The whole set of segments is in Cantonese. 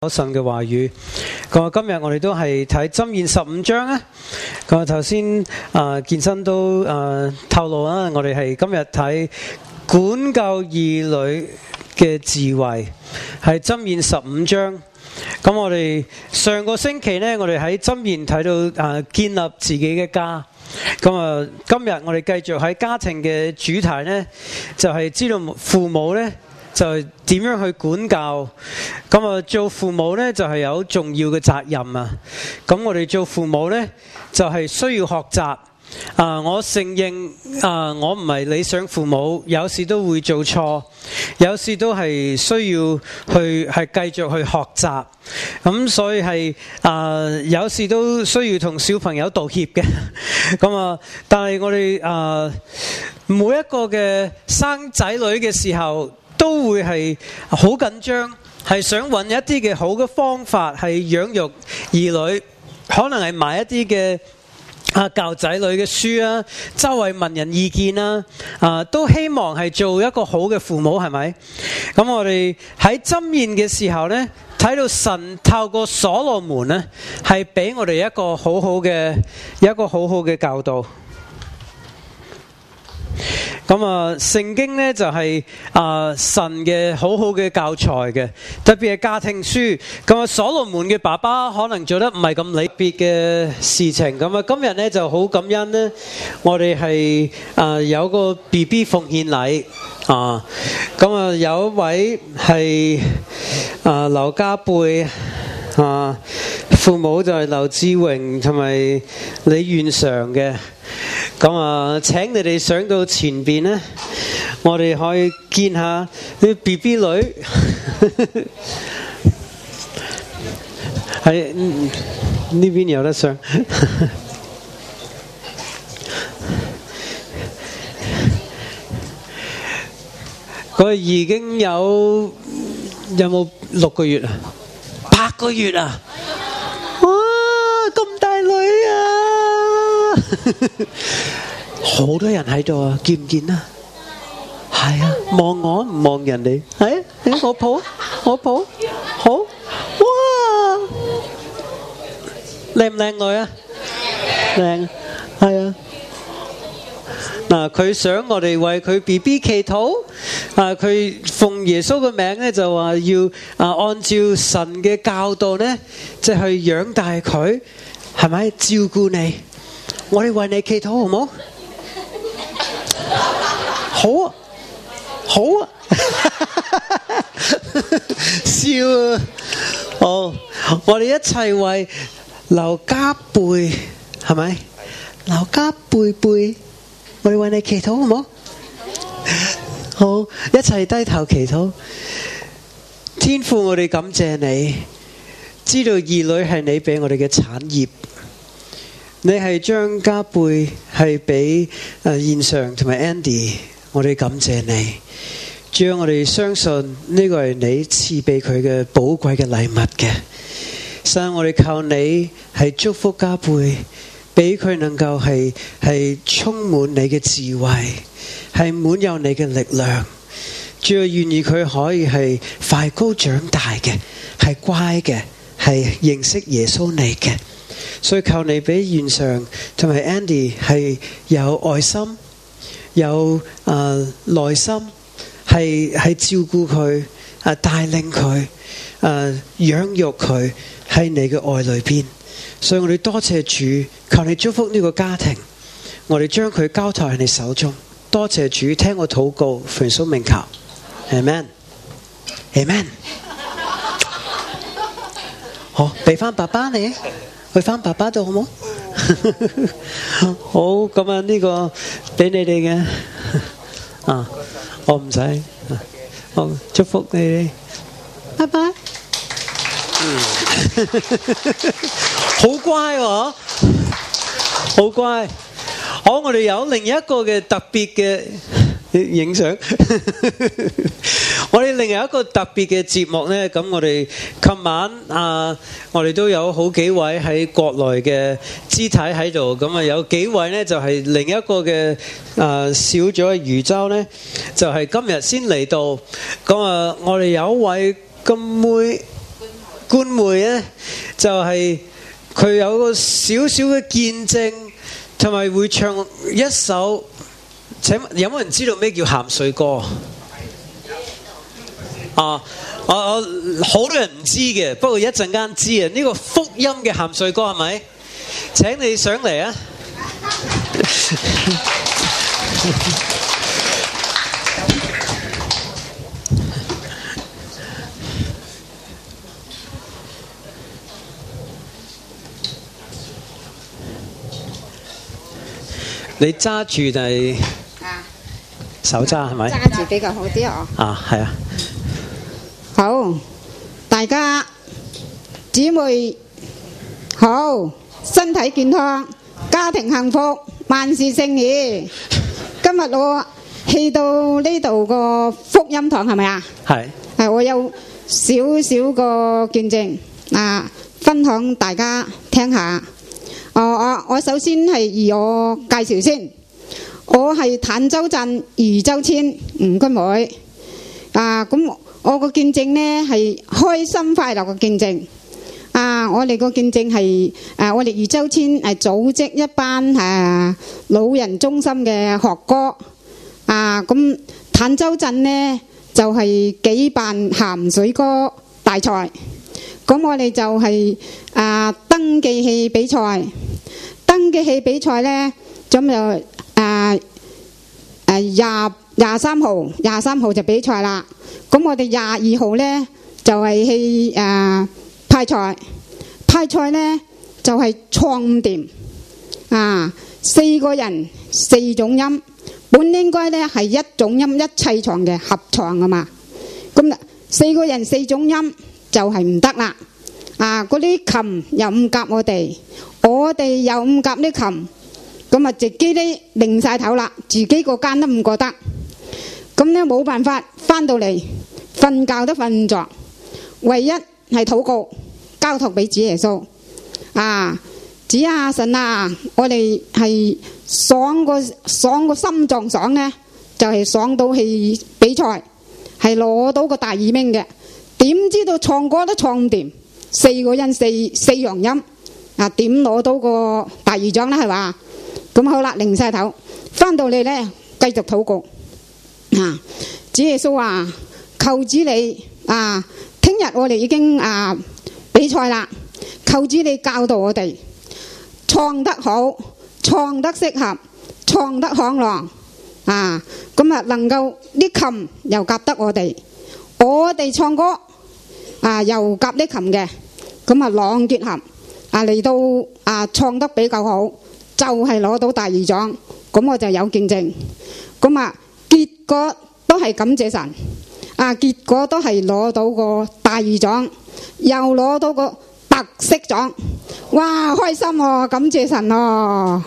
神嘅話語。咁今日我哋都係睇箴言15章啊。咁頭先健身都透露啦，我哋係今日睇管教兒女嘅智慧，係箴言15章。咁我哋上個星期呢，我哋喺箴言睇到建立自己嘅家。咁今日我哋繼續喺家庭嘅主題呢，就係知道父母呢就係點樣去管教。咁做父母呢就係有重要嘅責任啊。咁我哋做父母呢就係需要學習。我承認我唔係理想父母，有時都會做錯，有時都係需要去繼續去學習。咁所以係有時都需要同小朋友道歉嘅。咁但係我哋每一個嘅生仔女嘅時候，都會係好緊張，係想揾一啲嘅好嘅方法係養育兒女，可能係買一啲嘅教仔女嘅書啊，周圍問人意見啊，都希望係做一個好嘅父母，係咪？咁我哋喺箴言嘅時候呢，睇到神透過所羅門呢，係俾我哋一個好好嘅教導。咁聖經呢就係神嘅好好嘅教材嘅，特別係家庭書。咁所羅門嘅爸爸可能做得唔係咁特別嘅事情。咁今日呢就好感恩呢，我哋係有個 BB 奉獻禮咁有一位係劉家貝父母就係劉志榮同埋李元常嘅。咁請你哋上到前邊呢，我哋可以見下啲 BB 女喺呢邊有得上。佢已經有冇6個月啊？8個月啊！哇，咁大女啊！好多人喺度啊，見唔見啊？係啊，望我唔望人哋，係我抱，好哇！靚唔靚女啊？靚，係啊。嗱，佢想我哋為佢 BB 祈禱，佢奉耶穌嘅名咧就話要按照神嘅教導咧，即係去養大佢，係咪照顧你？我哋為你祈禱好唔好？好啊，笑啊！好，我哋一齊為劉家貝，係咪？劉家貝，我哋為你祈禱好唔好？好，一齊低頭祈禱。天父，我哋感謝你，知道兒女係你俾我哋嘅產業。你係將家貝係俾現常同埋 Andy， 我哋感謝你。主要我哋相信呢個係你賜俾佢嘅寶貴嘅禮物嘅。所以我哋靠你係祝福家貝，俾佢能夠係充滿你嘅智慧，係滿有你嘅力量。主要願意佢可以係快高長大嘅，係乖嘅，係認識耶穌你嘅。所以求你俾現常同埋 Andy 係有愛心，有耐心，係照顧佢，帶領佢，養育佢喺你嘅愛裏邊。所以我哋多謝主，求你祝福呢個家庭，我哋將佢交託喺你手中。多謝主，聽我禱告，奉耶穌名求 Amen。 好，俾翻爸爸你，去翻爸爸度好冇？好，咁呢個俾你哋嘅，我唔使，好，祝福你哋，拜拜。好乖喎，好乖。好，我哋有另一個嘅特別嘅影相。我哋另外一個特別嘅節目呢，咁我哋琴晚我哋都有好幾位喺國內嘅肢體喺度，咁有幾位呢就係另一個嘅少咗嘅漁州呢，就係今日先嚟到。咁我哋有一位金妹官妹咧，就係佢有個少少嘅見證，同埋會唱一首。請問有冇人知道咩叫鹹水歌？我好多人唔知嘅，不過一陣間知啊。呢個福音嘅鹹水歌係咪？請你上嚟啊！你揸住定係手揸係咪？ 揸住比較好啲啊！ 係啊。 好，大家姊妹好，身體健康，家庭幸福，萬事勝意。今日我去到呢度個福音堂係咪啊？係。我有少少個見證分享大家聽下。我首先係以我介紹先，我係坦洲鎮余州村吳君梅咁我個見證呢係開心快樂嘅見證我哋個見證係我哋余州村係組織一班老人中心嘅學歌咁坦洲鎮呢就係舉辦鹹水歌大賽，咁我哋就係登記器比賽。登記器比賽呢，咁就23號就比賽啦。咁我哋22號呢，就係去派賽。派賽呢，就係唱掂4個人4種音，本應該呢係一種音一齊唱嘅合唱㗎嘛。咁4個人4種音就係唔得啦。嗰啲琴又唔夾我哋又唔夾啲琴，咁自己呢擰晒頭啦，自己個間都唔覺得，咁呢冇辦法，翻到嚟瞓覺都瞓唔着，唯一係禱告，交託俾主耶穌主神我哋係爽個心臟爽呢，就係爽到去比賽，係攞到個第2名嘅，點知道唱歌都唱唔掂，4個人4樣音點攞到個第2獎呢係嘛？咁好啦，擰晒頭，翻到嚟呢繼續禱告主耶穌話求主你聽日我哋已經比賽啦，求主你教導我哋唱得好，唱得適合，唱得響亮咁能夠啲琴又夾得我哋唱歌又夾啲琴嘅，咁朗結合嚟到唱得比較好，就係攞到第2獎，咁我就有見證。咁結果都係感謝神結果都係攞到個第2獎，又攞到個特色獎，哇開心喎，感謝神喎。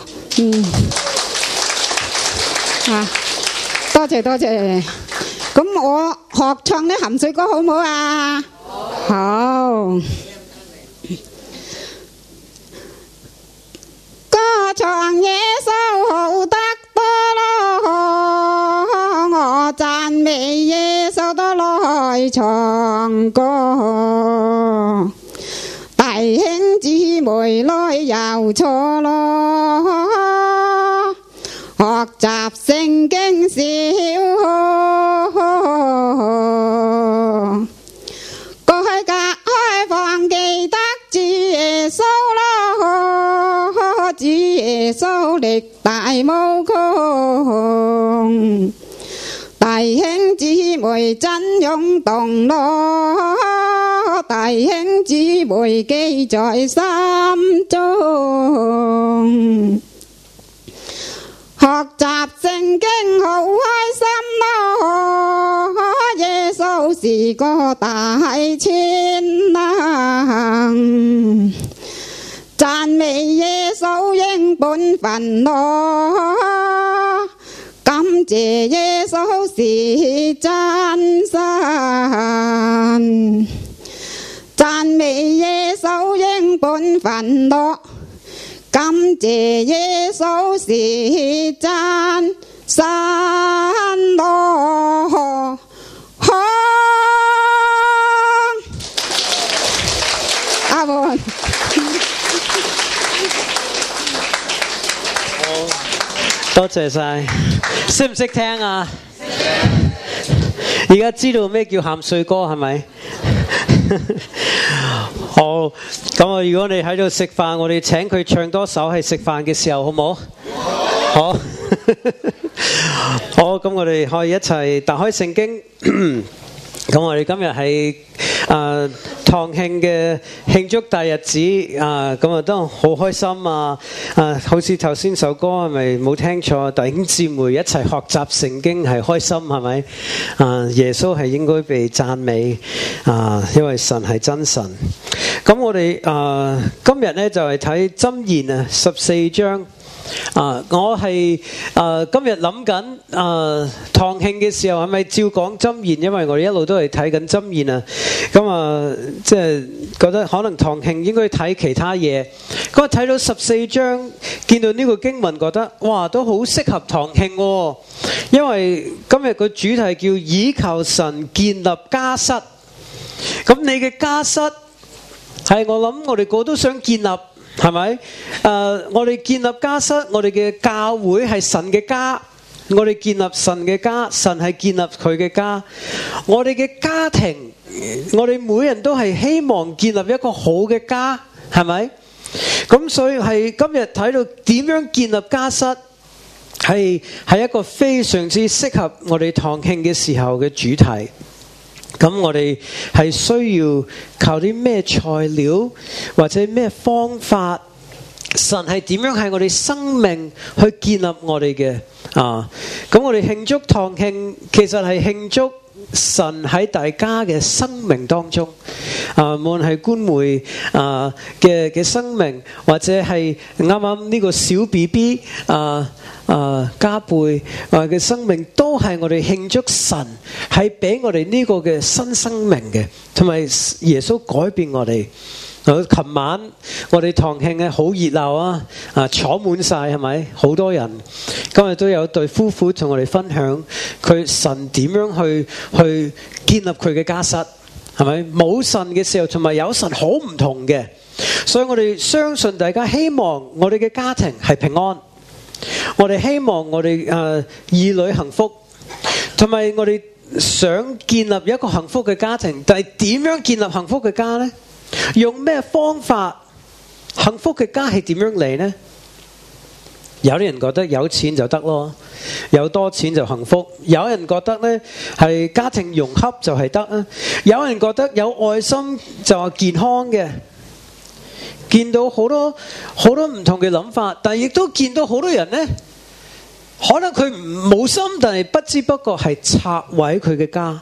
多謝。咁我學唱啲鹹水歌好唔好啊？好。歌唱耶穌好得多咯，我讚美耶穌都來唱歌，弟兄姊妹來又錯咯，學習聖經小學，改革開放記得主耶穌咯，主耶穌力大無窮，弟兄姊妹真勇動咯，弟兄姊妹記在心中，學習聖經好開心咯，耶穌是個大全能，讚美耶穌應本分咯，感謝耶穌是真神，讚美耶穌應本分咯，感謝耶穌是真神咯。 答案。 多謝晒，識唔識聽啊？而家知道咩叫鹹水歌係咪？好，咁啊！如果你喺度食飯，我哋請佢唱多首係食飯嘅時候，好唔好？好，好，咁我哋可以一齊打開聖經。咁我哋今日係堂慶嘅慶祝大日子咁啊都好開心啊！好似頭先首歌係咪冇聽錯？弟兄姊妹一齊學習聖經係開心係咪？耶穌係應該被讚美因為神係真神。咁我哋今日呢就係睇箴言14章。我係今日諗緊堂慶嘅時候係咪照講箴言？因為我哋一路都係睇緊箴言啊。咁即係覺得可能堂慶應該睇其他嘢。咁我睇到14章，見到呢個經文，覺得哇都好適合堂慶喎。因為今日個主題叫倚靠神建立家室。咁你嘅家室係我諗我哋個都想建立。係咪？我哋建立家室，我哋嘅教會係神嘅家，我哋建立神嘅家，神係建立佢嘅家。我哋嘅家庭，我哋每人都係希望建立一個好嘅家，係咪？咁所以係今日睇到點樣建立家室，係一個非常之適合我哋堂慶嘅時候嘅主題。咁我哋係需要靠啲咩材料或者咩方法？神係點樣喺我哋生命去建立我哋嘅咁我哋慶祝堂慶，其實係慶祝神喺大家嘅生命當中無論係官媒嘅生命，或者係啱啱呢個小 BB加倍嘅生命，都係我哋慶祝神係俾我哋呢個嘅新生命嘅，同埋耶穌改變我哋。琴晚我哋堂慶係好熱鬧坐滿晒係咪？好多人。今日都有對夫婦同我哋分享佢神點樣去建立佢嘅家室，係咪？冇神嘅時候同埋有神好唔同嘅。所以我哋相信大家希望我哋嘅家庭係平安，我哋希望我哋兒女幸福，同埋我哋想建立一個幸福嘅家庭。但係點樣建立幸福嘅家呢？用咩方法？幸福嘅家係點樣嚟呢？有啲人覺得有錢就得咯，有多錢就幸福。有人覺得呢係家庭融洽就係得啊。有人覺得有愛心就係健康嘅。見到好多唔同嘅諗法，但係亦都見到好多人呢，可能佢冇心，但係不知不覺係拆毀佢嘅家。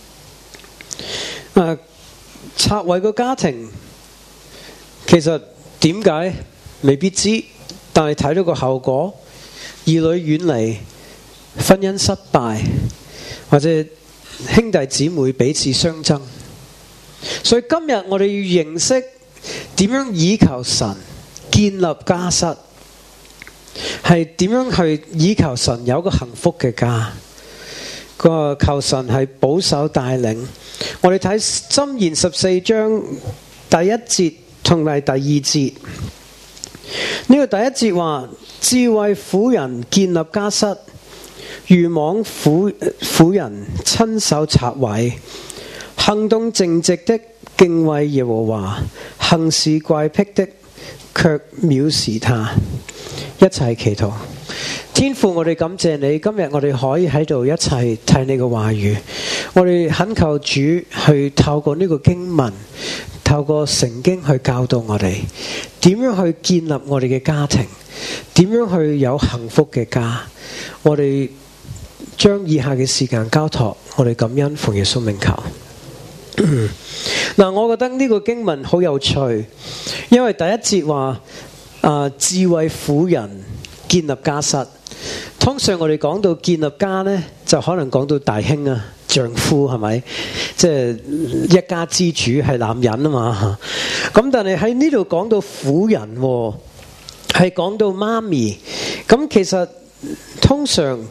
拆毀個家庭，其實點解未必知，但係睇到個後果，兒女遠離，婚姻失敗，或者兄弟姊妹彼此相爭。所以今日我哋要認識點樣倚靠神建立家室，係點樣去倚靠神有個幸福嘅家。個求神係保守帶領。我哋睇箴言14章第一節同埋第二節。呢個第一節話：智慧婦人建立家室，愚妄婦人親手拆毀。行動正直的敬畏耶和華，行事怪僻的卻藐視他。一齊祈禱。天父，我哋感謝你，今日我哋可以喺度一齊睇你嘅話語。我哋懇求主去透過呢個經文，透過聖經去教導我哋點樣去建立我哋嘅家庭，點樣去有幸福嘅家。我哋將以下嘅時間交託，我哋感恩奉耶穌名求。嗱，我覺得呢個經文好有趣，因為第一節話智慧婦人建立家室。通常我哋講到建立家呢，就可能講到大兄丈夫係咪？即係一家之主係男人啊嘛。咁但係喺呢度講到婦人，係講到媽咪。咁其實通常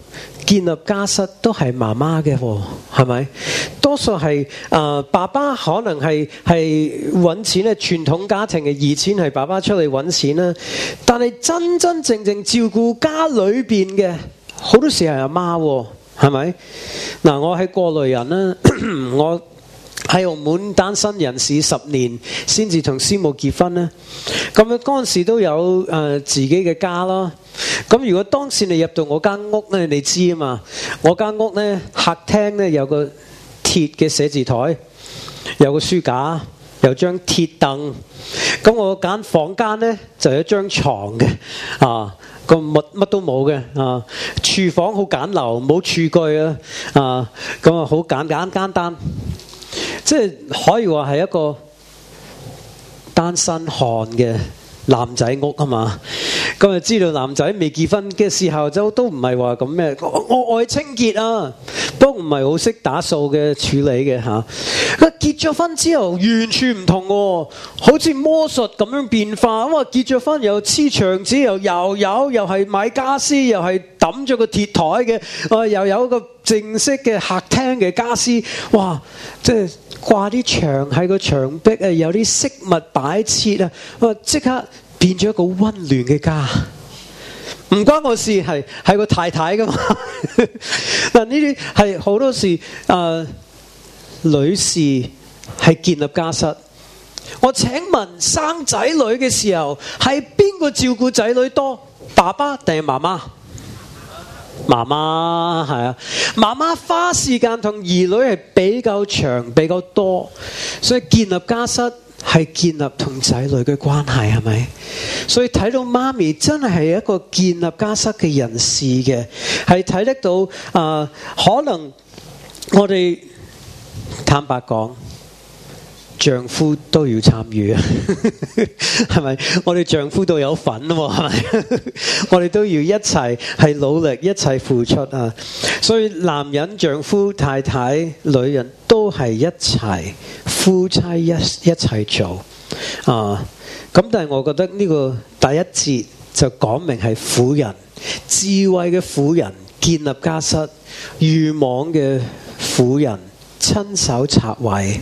建立家室都係媽媽嘅喎，係咪？多數係爸爸可能係揾錢咧，傳統家庭嘅二錢係爸爸出嚟揾錢啦。但係真真正正照顧家裏邊嘅好多時係阿媽喎，係咪？嗱，我係過來人啦，我喺澳門單身人士10年先至同師母結婚啦。咁嗰陣時都有自己嘅家啦。咁如果當時你入到我間屋咧，你知啊嘛？我間屋咧客廳咧有個鐵嘅寫字台，有個書架，有張鐵凳。咁我間房間咧就有一張床嘅，個乜都冇嘅，廚房好簡陋，冇廚具啊，咁啊好簡單，即係可以話係一個單身漢嘅男仔屋啊嘛。咁就知道男仔未結婚嘅時候都唔係話咁咩，我愛清潔啊，都唔係好識打掃嘅處理嘅嚇。結咗婚之後完全唔同喎，好似魔術咁樣變化。咁啊結咗婚又黐牆紙，又係買家私，又係揼咗個鐵台嘅，又有一個正式嘅客廳嘅家私。哇！即係掛啲牆喺個牆壁啊，有啲飾物擺設啊，即刻變咗一個溫暖嘅家，唔關我事，係個太太噶嘛。嗱，呢啲係好多時女士係建立家室。我請問生仔女嘅時候係邊個照顧仔女多？爸爸定係媽媽？媽媽係啊，媽媽花時間同兒女係比較長比較多，所以建立家室係建立同仔女嘅關係，係咪？所以睇到媽咪真係一個建立家室嘅人士嘅，係睇得到可能我哋坦白講，丈夫都要參與啊，係咪？我哋丈夫都有份喎，係咪？我哋都要一齊係努力，一齊付出啊！所以男人、丈夫、太太、女人都係一齊夫妻一齊做啊！咁但係我覺得呢個第一節就講明係婦人，智慧嘅婦人建立家室，愚妄嘅婦人親手拆毀。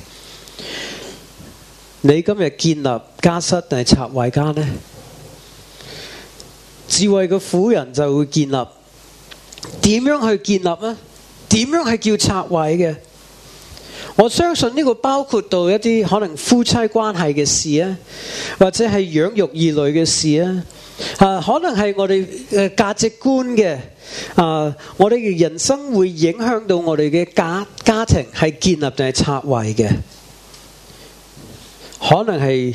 你今日建立家室定係拆毀家呢？智慧嘅婦人就會建立，點樣去建立呢？點樣係叫拆毀嘅？我相信呢個包括到一啲可能夫妻關係嘅事啊，或者係養育兒女嘅事啊，可能係我哋嘅價值觀嘅，我哋嘅人生會影響到我哋嘅家庭係建立定係拆毀嘅。可能係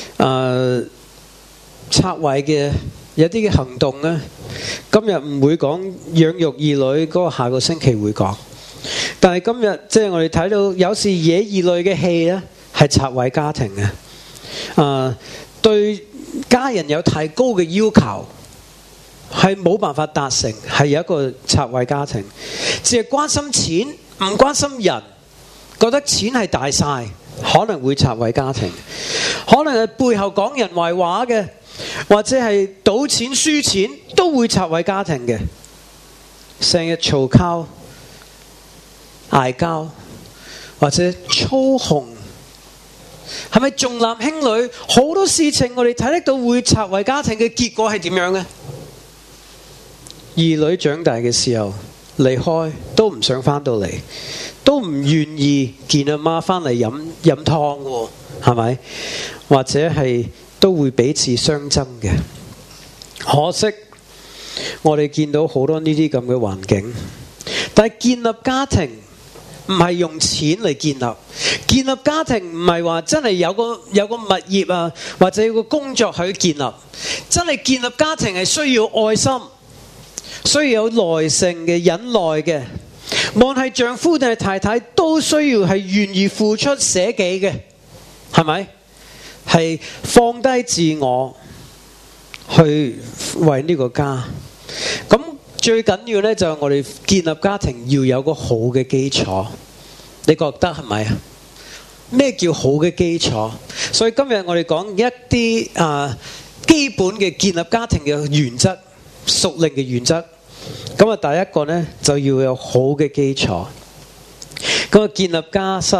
拆毀嘅有啲嘅行動咧，今日唔會講養育兒女，嗰個下個星期會講。但係今日即係我哋睇到有時野兒女嘅戲咧，係拆毀家庭嘅。對家人有太高嘅要求，係冇辦法達成，係有一個拆壞家庭。只係關心錢，唔關心人，覺得錢係大晒，可能會拆毀家庭。可能係背後講人壞話嘅，或者係賭錢輸錢，都會拆毀家庭嘅。成日嘈交、嗌交，或者操控，係咪重男輕女？好多事情我哋睇得到會拆毀家庭嘅結果係點樣呢？兒女長大嘅時候離開，都唔想翻到嚟，都唔願意見阿媽翻嚟飲湯喎，係咪？或者係都會彼此相爭嘅。可惜我哋見到好多呢啲咁嘅環境，但係建立家庭唔係用錢嚟建立，建立家庭唔係話真係有個物業啊，或者有個工作去建立。真係建立家庭係需要愛心，需要有耐性嘅、忍耐嘅。無論係丈夫定係太太，都需要係願意付出捨己嘅，係咪？係放低自我去為呢個家。咁最緊要呢，就係我哋建立家庭要有個好嘅基礎，你覺得係咪啊？咩叫好嘅基礎？所以今日我哋講一啲基本嘅建立家庭嘅原則、屬靈嘅原則。 咁啊，第一個呢，就要有好嘅基礎。咁啊，建立家室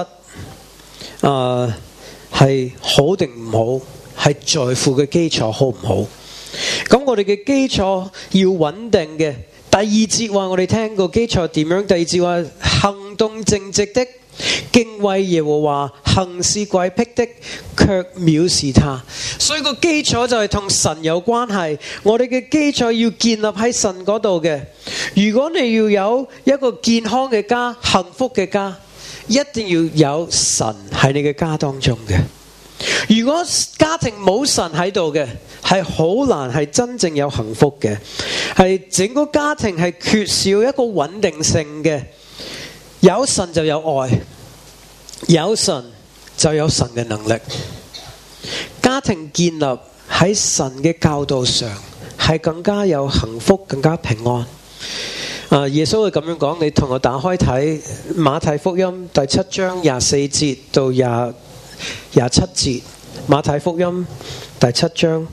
係好定唔好，係在乎嘅基礎好唔好。咁我哋嘅基礎要穩定嘅。第二節話我哋聽過基礎點樣？第二節話行動正直的，敬畏耶和華，行事詭僻的，卻藐視他。所以個基礎就係同神有關係。我哋嘅基礎要建立喺神嗰度嘅。如果你要有一個健康嘅家、幸福嘅家，一定要有神喺你嘅家當中嘅。如果家庭冇神喺度嘅，係好難係真正有幸福嘅，係整個家庭係缺少一個穩定性嘅。有神就有愛，有神就有神嘅能力。家庭建立喺神嘅教導上，係更加有幸福，更加平安。耶穌會咁樣講，你同我打開睇馬太福音第7章24節到27節。馬太福音第7章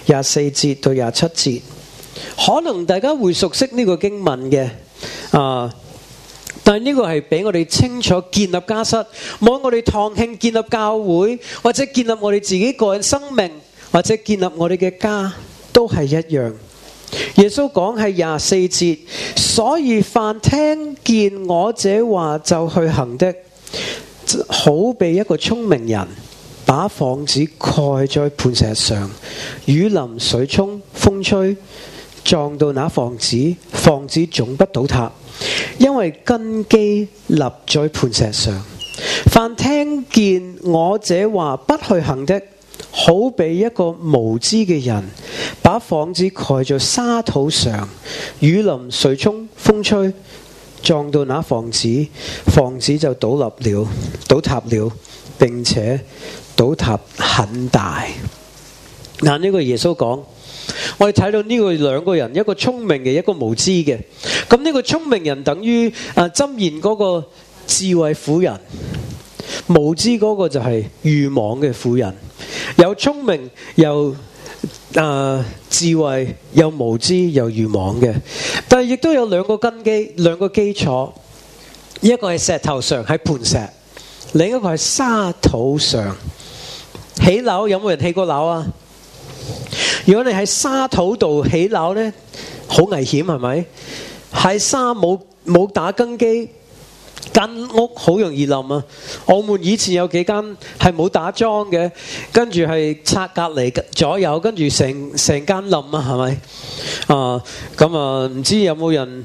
24節到27節，可能大家會熟悉呢個經文嘅，但係呢個係俾我哋清楚建立家室，冇我哋堂慶建立教會，或者建立我哋自己個人生命，或者建立我哋嘅家，都係一樣。耶穌講係24節，所以凡聽見我這話就去行的，好比一個聰明人把房子蓋在磐石上，雨淋水沖風吹，撞到那房子，房子總不倒塌，因為根基立在磐石上。凡聽見我這話不去行的，好比一個無知嘅人把房子蓋在沙土上，雨淋水沖風吹，撞到那房子，房子就倒塌了，並且倒塌很大。嗱，呢個耶穌講，我哋睇到呢個兩個人，一個聰明嘅，一個無知嘅。咁呢個聰明人等於箴言嗰個智慧婦人，無知嗰個就係愚妄嘅婦人。有聰明又智慧，又無知又愚妄嘅。但係亦都有兩個根基，兩個基礎，一個係石頭上喺磐石，另一個係沙土上。起樓有冇人起過樓啊？如果你喺沙土度起樓呢，好危險係咪？喺沙冇打根基，間屋好容易冧啊！澳門以前有幾間係冇打樁嘅，跟住係拆隔離左右，跟住成間冧啊，係咪？唔知有冇人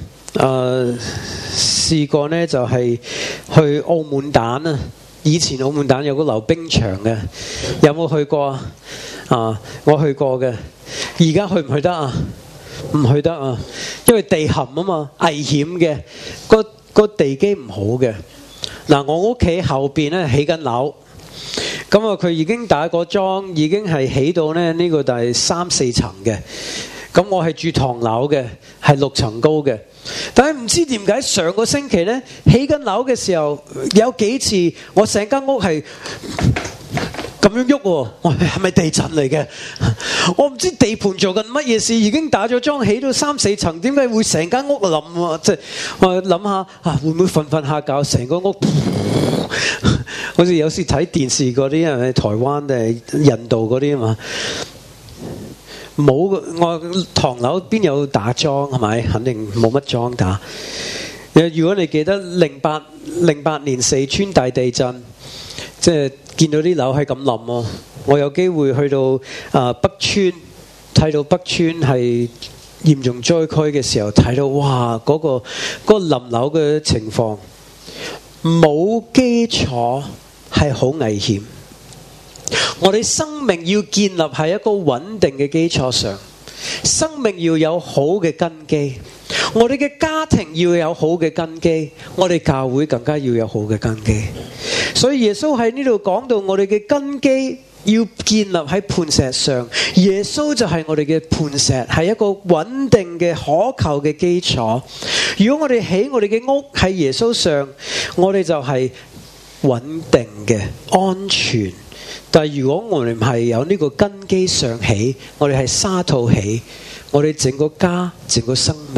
試過呢？就係去澳門蛋啊！以前澳門蛋有個溜冰場嘅，有冇去過啊？我去過嘅，而家去唔去得啊？唔去得啊，因為地陷啊嘛，危險嘅，個地基唔好嘅。嗱，我屋企後邊咧起緊樓，咁佢已經打過樁，已經係起到呢個第3、4層嘅。咁我係住唐樓嘅，係6層高嘅。但係唔知點解上個星期呢，起緊樓嘅時候有幾次我成間屋係咁樣喐喎，我係咪地震嚟嘅？我唔知地盤做緊乜嘢事，已經打咗樁起到3、4層，點解會成間屋冧啊？即係我諗下會唔會瞓下覺成個屋好似有時睇電視嗰啲係咪台灣定係印度嗰啲啊嘛？冇，我唐樓邊有打樁係咪？肯定冇乜樁打。如果你記得08年四川大地震，即係見到啲樓係咁冧喎。我有機會去到北川，睇到北川係嚴重災區嘅時候，睇到哇嗰個冧樓嘅情況，冇基礎係好危險。我哋生命要建立喺一個穩定嘅基礎上，生命要有好嘅根基，我哋嘅家庭要有好嘅根基，我哋教會更加要有好嘅根基。所以耶穌喺呢度講到我哋嘅根基要建立喺磐石上，耶穌就係我哋嘅磐石，係一個穩定嘅可靠嘅基礎。如果我哋起我哋嘅屋喺耶穌上，我哋就係穩定嘅安全。但係如果我哋唔係有呢個根基上起，我哋係沙土起，我哋整個家整個生命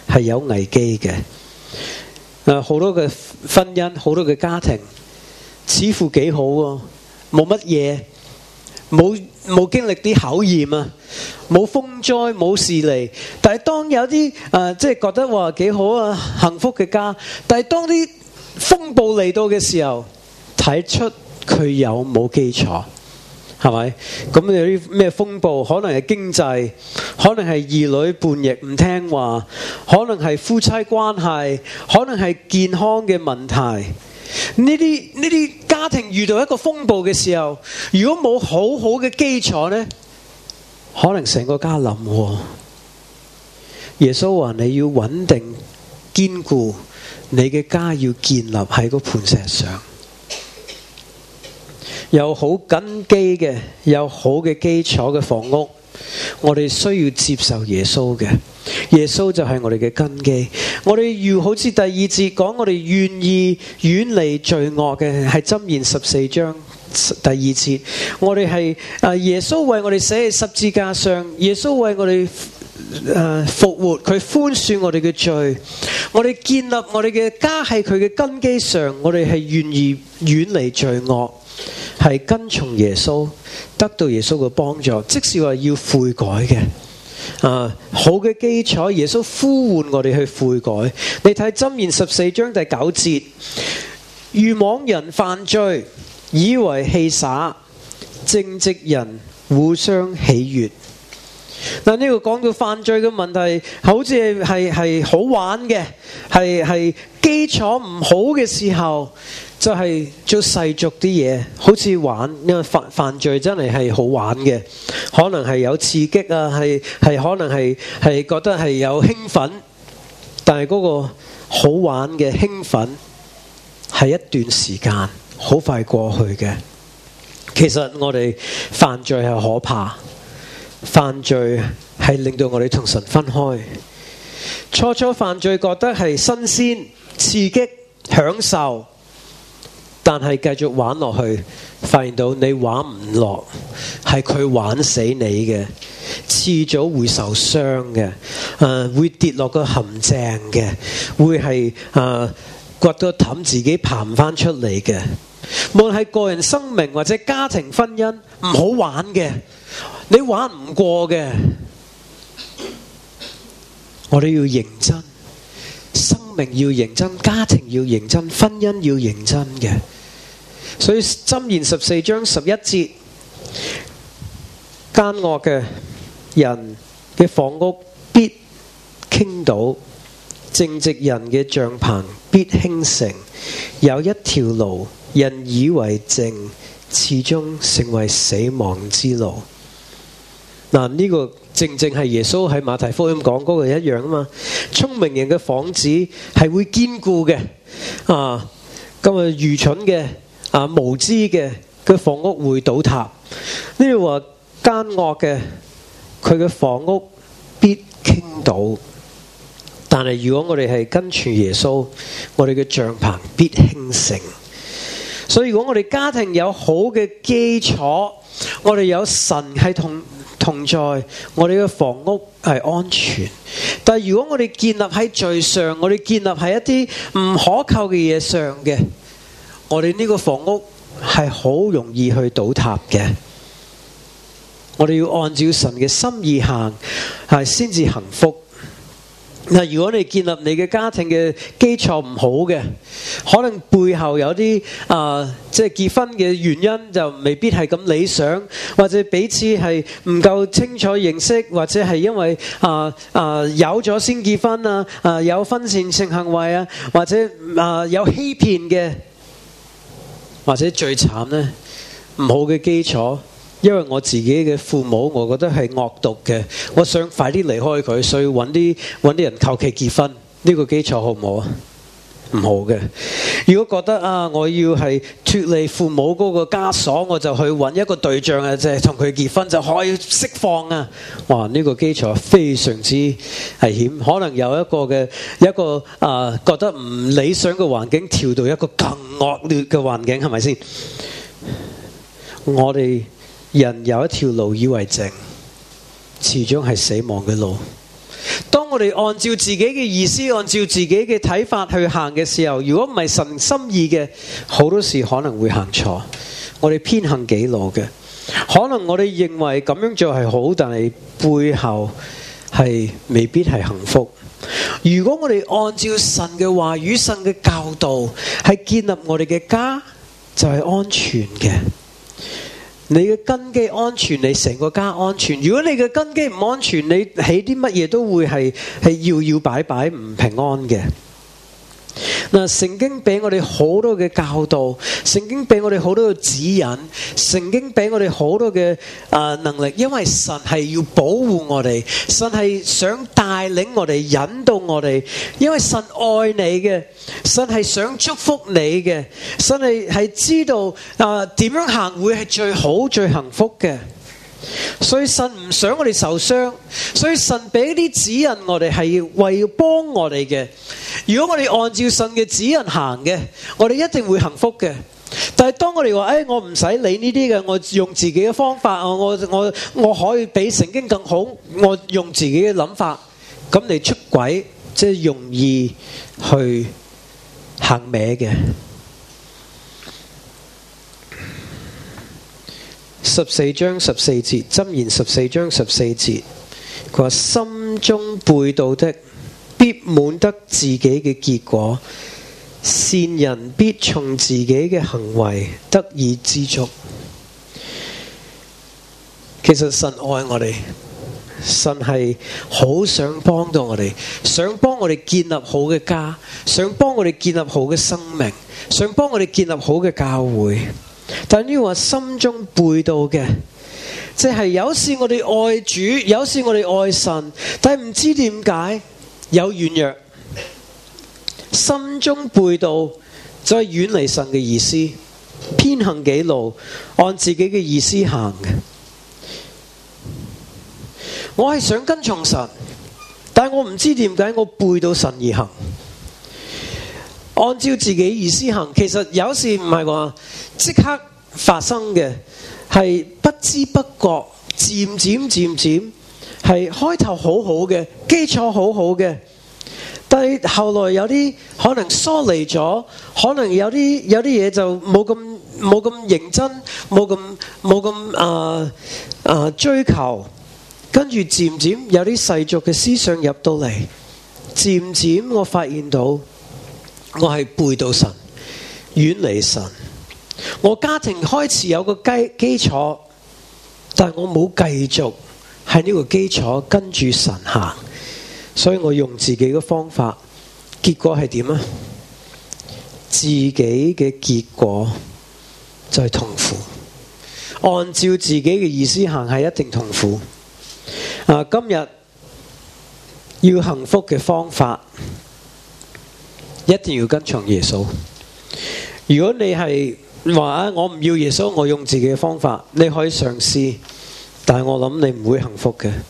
係有危機嘅。好多嘅婚姻，好多嘅家庭，似乎幾好喎，冇乜嘢，冇經歷啲考驗啊，冇風災冇事嚟。但係當有啲即係覺得話幾好啊，幸福嘅家，但係當啲風暴嚟到嘅時候，睇出佢有冇基礎，係咪？咁有啲咩風暴？可能係經濟，可能係兒女叛逆唔聽話，可能係夫妻關係，可能係健康嘅問題。呢啲家庭遇到一個風暴嘅時候，如果冇好好嘅基礎呢，可能成個家冧喎。耶穌話你要穩定堅固，你嘅家要建立喺個磐石上，有好根基嘅，有好嘅基礎嘅房屋，我哋需要接受耶穌嘅。耶穌就係我哋嘅根基。我哋要好似第二節講，我哋願意遠離罪惡嘅，係箴言14章第2節。我哋係耶穌為我哋死喺十字架上，耶穌為我哋復活，佢寬恕我哋嘅罪。我哋建立我哋嘅家喺佢嘅根基上，我哋係願意遠離罪惡，係跟從耶穌，得到耶穌嘅幫助，即是話要悔改嘅。好嘅基礎，耶穌呼喚我哋去悔改。你睇箴言14章第9節，愚妄人犯罪，以為戲耍，正直人互相喜悅。嗱，呢個講到犯罪嘅問題，好似係好玩嘅，係基礎唔好嘅時候，就係做世俗啲嘢，好似玩。因為犯罪真係好玩嘅，可能係有刺激啊，係可能係覺得係有興奮，但係嗰個好玩嘅興奮係一段時間，好快過去嘅。其實我哋犯罪係可怕。犯罪係令到我哋同神分開。初犯罪覺得係新鮮、刺激、享受，但係繼續玩落去，發現到你玩唔落，係佢玩死你嘅，遲早會受傷嘅，會跌落個陷阱嘅，會係掘個氹自己爬唔返出嚟嘅。無論係個人生命或者家庭婚姻，唔好玩嘅，你玩唔過嘅。我哋要認真，生命要認真，家庭要認真，婚姻要認真嘅。所以箴言14章11節，奸惡嘅人嘅房屋必傾倒，正直人嘅帳棚必興盛。有一條路，人以為正，始終成為死亡之路。嗱，呢個正係耶穌喺馬太福音講嗰個一樣啊嘛。聰明人嘅房子係會堅固嘅，咁愚蠢嘅無知嘅房屋會倒塌。呢度話奸惡嘅佢嘅房屋必傾倒，但係如果我哋係跟隨耶穌，我哋嘅帳篷必興盛。所以如果我哋家庭有好嘅基礎，我哋有神係同在，我哋嘅房屋係安全。但係如果我哋建立喺罪上，我哋建立喺一啲唔可靠嘅嘢上嘅，我哋呢個房屋係好容易去倒塌嘅。我哋要按照神嘅心意行，係先至幸福。嗱，如果你建立你嘅家庭嘅基礎唔好嘅，可能背後有啲即係結婚嘅原因就未必係咁理想，或者彼此係唔夠清楚認識，或者係因為有咗先結婚啊，有婚前性行為啊，或者有欺騙嘅，或者最慘呢，唔好嘅基礎。因為我自己嘅父母，我覺得係惡毒嘅，我想快啲離開佢，所以揾啲人求其結婚。呢個基礎好唔好啊？唔好嘅。如果覺得我要係脫離父母嗰個枷鎖，我就去揾一個對象啊，即係同佢結婚就可以釋放啊！哇，呢個基礎非常之危險，可能有一個覺得唔理想嘅環境，跳到一個更惡劣嘅環境，係咪先？我哋人有一條路以為正，始終係死亡嘅路。當當我哋按照自己嘅意思，按照自己嘅睇法去行嘅時候，如果唔係神心意嘅，好多時可能會行錯。我哋偏行己路嘅，可能我哋認為咁樣做係好，但係背後係未必係幸福。如果我哋按照神嘅話語、神嘅教導，係建立我哋嘅家，就係安全嘅。你嘅根基安全，你成個家安全。如果你嘅根基唔安全，你起啲乜嘢都會係搖搖擺擺，唔平安嘅。嗱，聖經俾我哋好多嘅教導，聖經俾我哋好多嘅指引，聖經俾我哋好多嘅能力，因為神係要保護我哋，神係想帶領我哋，引導我哋，因為神愛你嘅，神係想祝福你嘅，神係知道點樣行會係最好最幸福嘅。所以神唔想我哋受傷，所以神俾啲指引我哋係為要幫我哋嘅。如果我哋按照神嘅指引行嘅，我哋一定會幸福嘅。但係當我哋話我唔使理呢啲嘅，我用自己嘅方法，我可以比聖經更好，我用自己嘅諗法，咁你出軌，即係容易去行歪嘅。14章14節，箴言14章14節，佢話心中背道的必滿得自己嘅結果，善人必從自己嘅行為得以知足。其實神愛我哋，神係好想幫到我哋，想幫我哋建立好嘅家，想幫我哋建立好嘅生命，想幫我哋建立好嘅教會。但呢個話心中背道嘅，即係有時我哋愛主，有時我哋愛神，但係唔知點解有軟弱，心中背道就係遠離神嘅意思，偏行己路，按自己嘅意思行嘅。我係想跟從神，但係我唔知點解我背到神而行，按照自己意思行。其實有時唔係話即刻發生嘅，係不知不覺漸漸係開頭好好嘅，基礎好好嘅，但係後來有啲可能疏離咗，可能有啲嘢就冇咁認真，冇咁追求，跟住漸有啲世俗嘅思想入到嚟，漸我發現到我係背道神，遠離神。我家庭開始有個基礎，但我冇繼續喺呢個基礎跟住神行，所以我用自己嘅方法，結果係點啊？自己嘅結果就係痛苦。按照自己嘅意思行係一定痛苦。今日要幸福嘅方法，一定要跟從耶穌。如果你係話我唔要耶穌，我用自己嘅方法，你可以嘗試，但係我諗你唔會幸福嘅。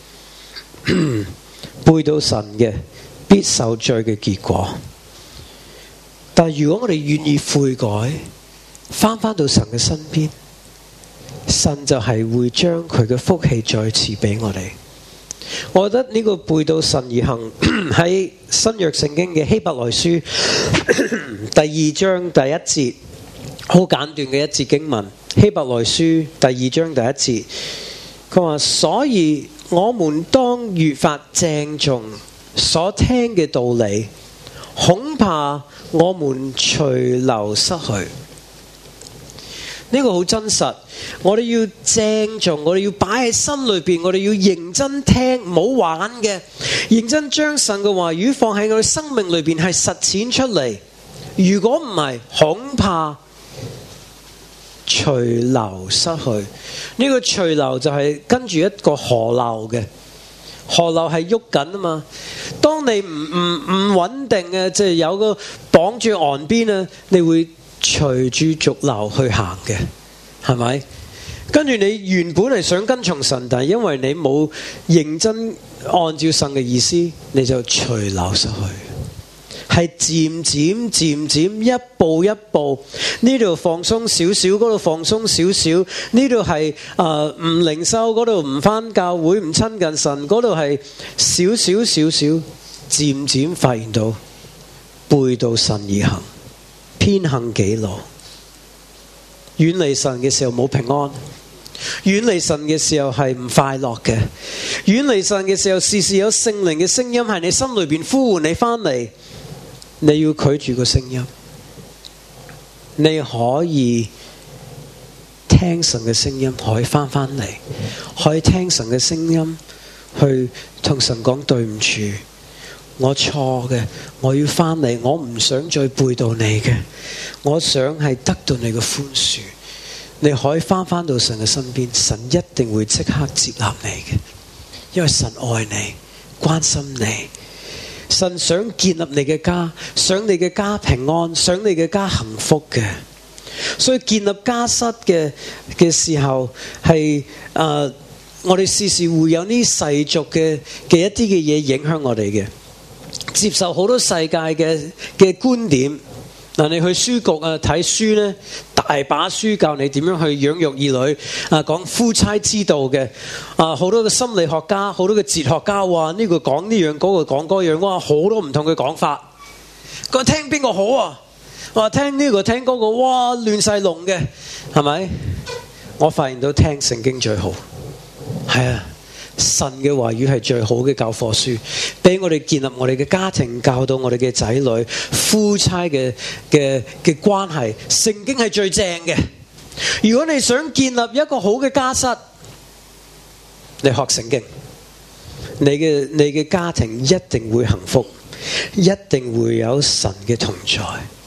背到神嘅必受罪嘅結果。但係如果我哋願意悔改，翻到神嘅身邊，神就係會將佢嘅福氣再賜俾我哋。我覺得呢個背到神而行喺新約聖經嘅希伯來書第2章第1節，好簡短嘅一節經文。希伯來書第2章第1節，佢話：所以我們當越發鄭重所聽嘅道理，恐怕我們隨流失去。呢個好真實，我哋要鄭重，我哋要擺喺心裏邊，我哋要認真聽，唔好玩嘅，認真將神嘅話語放喺我哋生命裏邊，係實踐出嚟。如果唔係，恐怕隨流失去。呢個隨流就係跟住一個河流嘅，河流係喐緊啊嘛。當你唔穩定嘅，即係有個綁住岸邊啊，你會隨住逐流去行嘅，係咪？跟住你原本係想跟從神，但係因為你冇認真按照神嘅意思，你就隨流失去。係漸一步一步，呢度放鬆少少，嗰度放鬆少少，呢度係唔靈修，嗰度唔返教會，唔親近神，嗰度係少少， 漸漸發現到背道神而行，偏行己路，遠離神嘅時候冇平安，遠離神嘅時候係唔快樂嘅，遠離神嘅時候時時有聖靈嘅聲音係你心裏邊呼喚你翻嚟，你要拒絕個聲音。你可以聽神嘅聲音，可以翻嚟，可以聽神嘅聲音去同神講對唔住，我錯嘅，我要翻嚟，我唔想再背道你嘅，我想係得到你嘅寬恕。你可以翻到神嘅身邊，神一定會即刻接納你嘅，因為神愛你，關心你，神想建立你嘅家，想你嘅家平安，想你嘅家幸福嘅。所以建立家室嘅時候係我哋時時會有呢世俗嘅一啲嘅嘢影響我哋嘅，接受好多世界嘅觀點。你去書局睇書呢，大把書教你點樣去養育兒女，講夫妻之道嘅，好多嘅心理學家，好多嘅哲學家話呢個講呢樣，嗰個講嗰樣，哇，好多唔同嘅講法。佢聽邊個好啊？話聽呢個聽嗰個，哇，亂晒龍嘅，係咪？我發現到聽聖經最好，係啊。神嘅話語係最好嘅教課書，俾我哋建立我哋嘅家庭，教導我哋嘅仔女、夫妻嘅關係。聖經係最正嘅。如果你想建立一個好嘅家室，你學聖經，你嘅家庭一定會幸福，一定會有神嘅同在，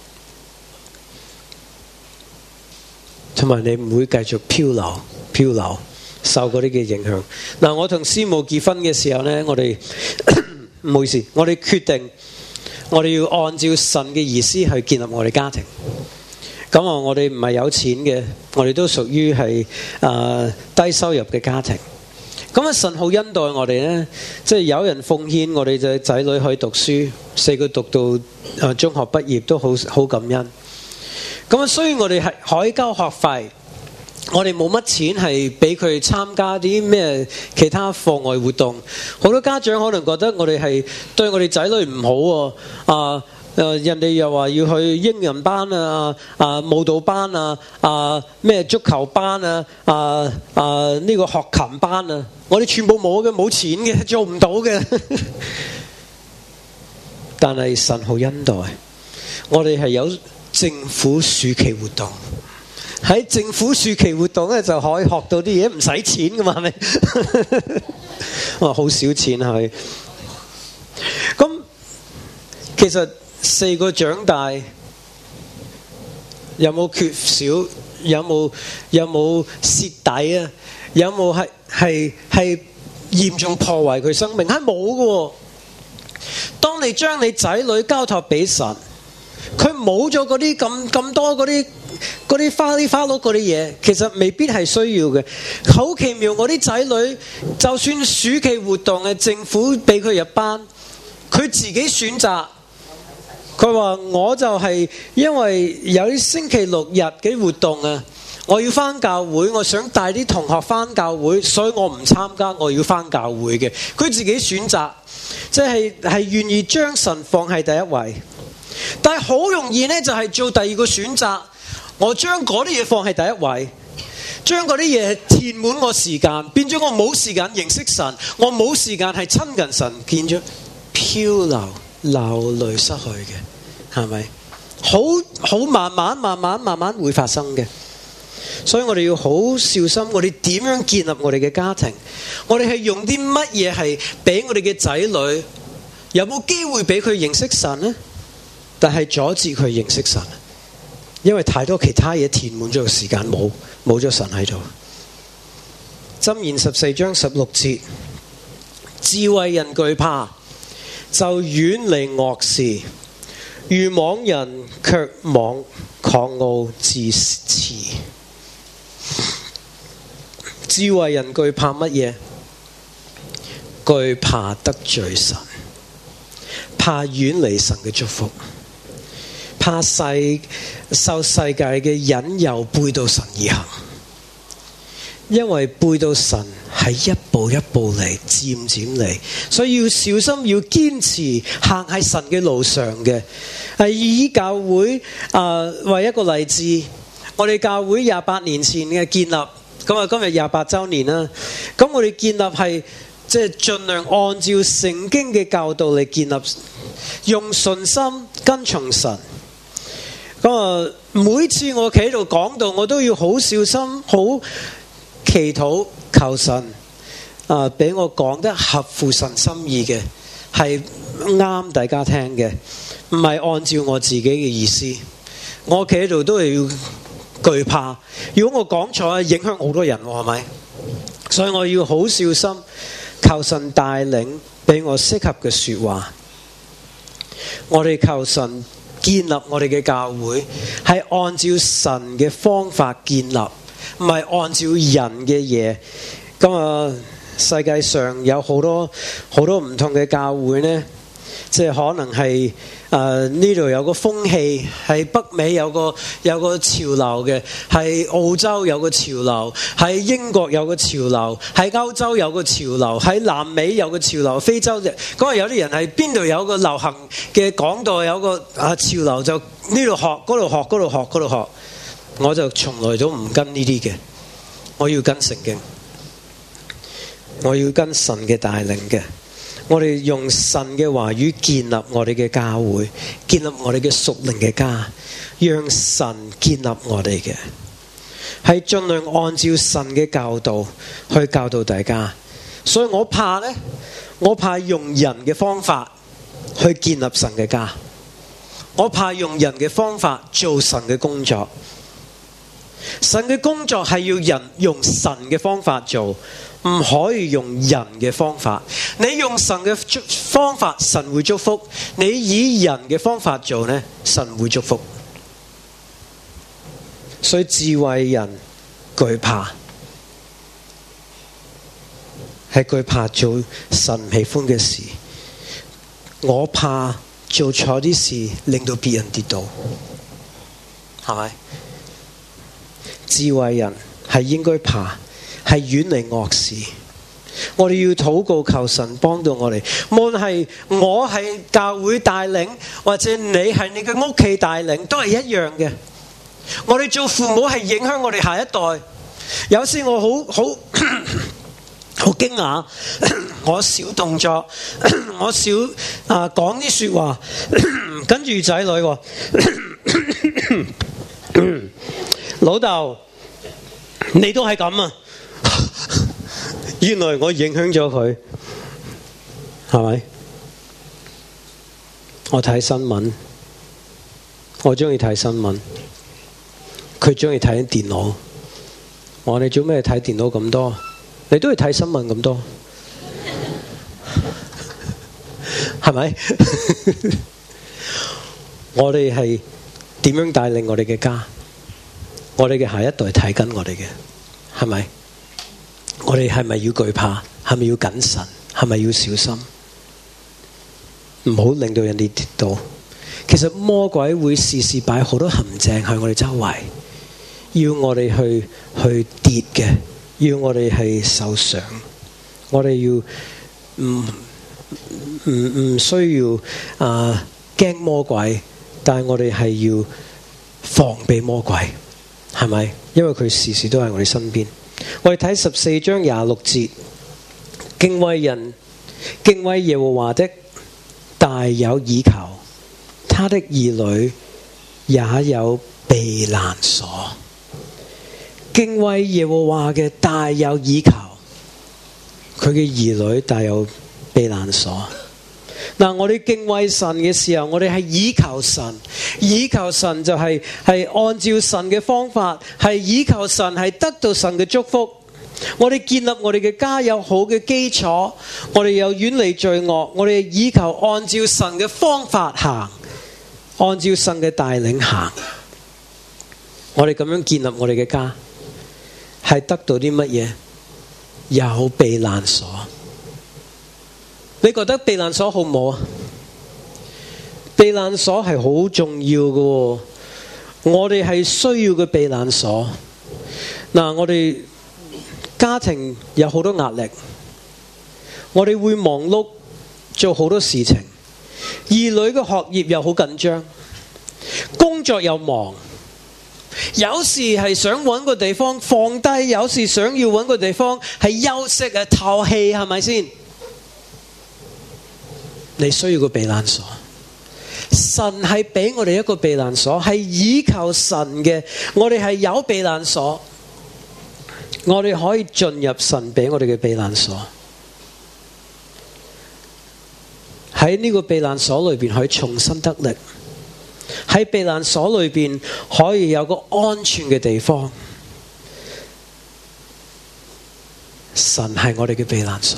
同埋你唔會繼續漂流。受嗰啲嘅影響。我同師母結婚嘅時候呢，我哋唔好意思，我哋決定我哋要按照神嘅意思去建立我哋家庭。咁我哋唔係有錢嘅，我哋都屬於係低收入嘅家庭。咁神好恩待我哋呢，即係有人奉獻，我哋嘅仔女可以讀書，4個讀到中學畢業都好感恩。咁所以我哋係可以交學費。我哋冇乜錢係俾佢參加啲咩其他課外活動，好多家長可能覺得我哋係對我哋仔女唔好喎，人哋又話要去英文班舞蹈班咩足球班呢個學琴班我哋全部冇嘅，冇錢嘅，做唔到嘅。但係神好恩待，我哋係有政府暑期活動。喺政府暑期活動咧，就可以學到啲嘢，唔使錢噶嘛，係咪？好少錢係。咁其實4個長大，有冇缺少？有冇蝕底啊？有冇係嚴重破壞佢生命？係冇嘅。當你將你仔女交託俾神，佢冇咗嗰啲咁多嗰啲花碌嗰啲嘢，其實未必係需要嘅。好奇妙，我啲仔女就算暑期活動係政府俾佢入班，佢自己選擇。佢話我就係因為有啲星期六日嘅活動我要返教會，我想帶啲同學返教會，所以我唔參加，我要返教會嘅。佢自己選擇，即係願意將神放喺第一位。但係好容易呢，就係做第二個選擇。我將嗰啲嘢放喺第一位，將嗰啲嘢填滿我時間，變咗我冇時間認識神，我冇時間係親近神，變咗漂流流淚失去嘅，係咪？好慢慢會發生嘅。所以我哋要好小心，我哋點樣建立我哋嘅家庭？我哋係用啲乜嘢係俾我哋嘅仔女有冇機會俾佢認識神呢？但係阻止佢認識神。因為太多其他嘢填滿咗個時間，冇咗神喺度。箴言14章16節，智慧人懼怕，就遠離惡事；愚妄人卻狂傲自恃。智慧人懼怕乜嘢？懼怕得罪神，怕遠離神嘅祝福。怕受世界嘅引誘背道神而行， 因為背到神係一步一步嚟，漸漸嚟，所以要小心，要堅持行喺神嘅路上嘅。以教會為一個例子，我哋教會28年前嘅建立，咁啊今日28週年啦。咁我哋建立係即係盡量按照聖經嘅教導嚟建立，用信心跟從神。咁每次我企喺度講道，我都要好小心，好祈禱求神俾我講得合乎神心意嘅，係啱大家聽嘅，唔係按照我自己嘅意思。我企喺度都係要懼怕，如果我講錯，影響好多人喎，係咪？所以我要好小心，求神帶領俾我適合嘅說話。我哋求神建立我哋嘅教會，係按照神嘅方法建立，唔係按照人嘅嘢。咁世界上有好多唔同嘅教會呢，即係可能係呢度有個風氣，喺北美有個潮流嘅，喺澳洲有個潮流，喺英國有個潮流，喺歐洲有個潮流，喺南美有個潮流，非洲嗰有啲人係邊度有個流行嘅講道，有個潮流就呢度學，嗰度學，嗰度學，嗰度學。我就從來都唔跟呢啲嘅，我要跟聖經，我要跟神嘅帶領嘅。我哋用神嘅話語建立我哋嘅教會，建立我哋嘅屬靈嘅家，讓神建立我哋嘅，係盡量按照神嘅教導去教導大家。所以我怕呢，我怕用人嘅方法去建立神嘅家，我怕用人嘅方法做神嘅工作。神嘅工作係要人用神嘅方法做，唔可以用人嘅方法。你用神嘅方法，神會祝福；你以人嘅方法做呢，神會祝福。所以智慧人懼怕，係懼怕做神唔喜歡嘅事。我怕做錯啲事，令到別人跌倒，係咪？智慧人係應該怕，係遠離惡事。我哋要禱告求神幫到我哋，無論係我係教會帶領，或者你係你嘅屋企帶領，都係一樣嘅。我哋做父母係影響我哋下一代。有時我好驚訝，我小動作，我少講啲說話，跟住仔女話老豆，你都係咁啊！原來我影響咗佢，係咪？我睇新聞，我中意睇新聞，佢中意睇電腦。我話你做咩睇電腦咁多？你都係睇新聞咁多，係咪？我哋係點樣帶領我哋嘅家？我哋嘅下一代睇緊我哋嘅，係咪？我哋係咪要懼怕？係咪要謹慎？係咪要小心？唔好令到人哋跌倒。其實魔鬼會時時擺好多陷阱喺我哋周圍，要我哋去跌嘅，要我哋係受傷。我哋要唔需要驚魔鬼，但係我哋係要防備魔鬼。係咪？因為佢時時都喺我哋身邊。我哋睇14章26節，敬畏耶和華的大有倚靠，他的兒女也有避難所。敬畏耶和華嘅大有倚靠，佢嘅兒女大有避難所。嗱，我哋敬畏神嘅時候，我哋係倚靠神，倚靠神就係按照神嘅方法，係倚靠神，係得到神嘅祝福。我哋建立我哋嘅家有好嘅基礎，我哋又遠離罪惡，我哋倚靠按照神嘅方法行，按照神嘅帶領行。我哋咁樣建立我哋嘅家，係得到啲乜嘢？有避難所。你覺得避難所好唔好啊？避難所係好重要嘅，我哋係需要嘅避難所。嗱，我哋家庭有好多壓力，我哋會忙碌做好多事情，兒女嘅學業又好緊張，工作又忙，有時係想揾個地方放低，有時想要揾個地方係休息啊透氣，係咪先？你需要個避難所，神係俾我哋一個避難所，係倚靠神嘅，我哋係有避難所，我哋可以進入神俾我哋嘅避難所，喺呢個避難所裏邊可以重新得力，喺避難所裏邊可以有個安全嘅地方。神係我哋嘅避難所，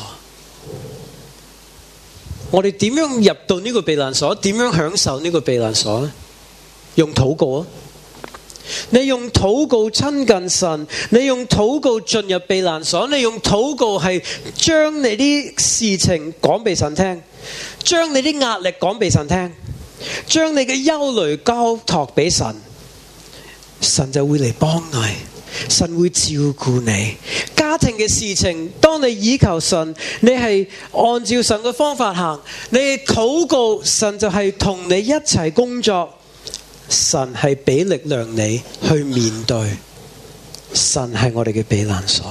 我哋點樣入到呢個避難所？點樣享受呢個避難所呢？用禱告啊！你用禱告親近神，你用禱告進入避難所，你用禱告係將你啲事情講俾神聽，將你啲壓力講俾神聽，將你嘅憂慮交託俾神，神就會嚟幫你，神會照顧你。家庭嘅事情，當你倚靠神，你係按照神嘅方法行，你禱告，神就係同你一齊工作，神係俾力量你去面對，神係我哋嘅避難所。